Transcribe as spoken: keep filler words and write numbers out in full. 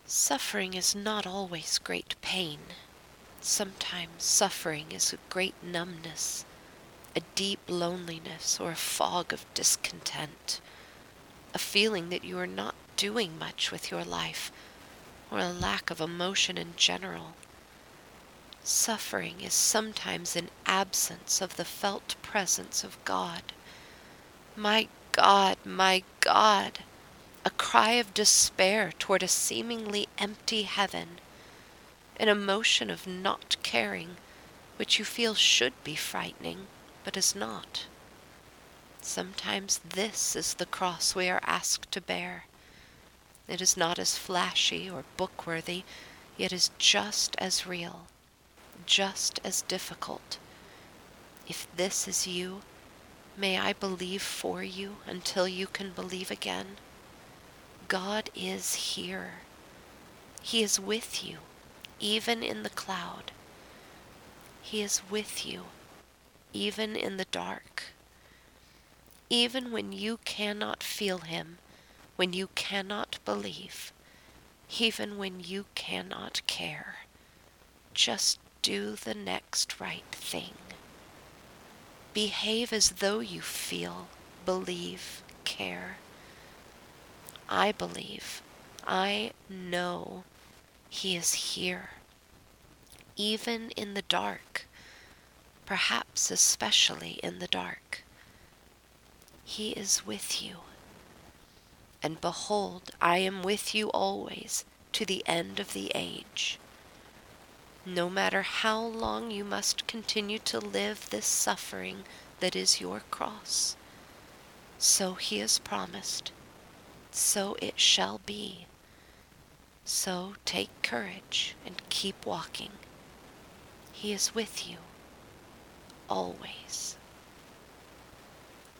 Suffering is not always great pain. Sometimes suffering is a great numbness, a deep loneliness, or a fog of discontent, a feeling that you are not doing much with your life, or a lack of emotion in general. Suffering is sometimes an absence of the felt presence of God. My God, my God, a cry of despair toward a seemingly empty heaven, an emotion of not caring, which you feel should be frightening, but is not. Sometimes this is the cross we are asked to bear. It is not as flashy or book-worthy, yet is just as real, just as difficult. If this is you, may I believe for you until you can believe again. God is here. He is with you, even in the cloud. He is with you, even in the dark. Even when you cannot feel him, when you cannot believe, even when you cannot care, just do the next right thing. Behave as though you feel, believe, care. I believe, I know he is here, even in the dark, perhaps especially in the dark. He is with you. And behold, I am with you always to the end of the age. No matter how long you must continue to live this suffering that is your cross, so he has promised, so it shall be. So take courage and keep walking. He is with you, always.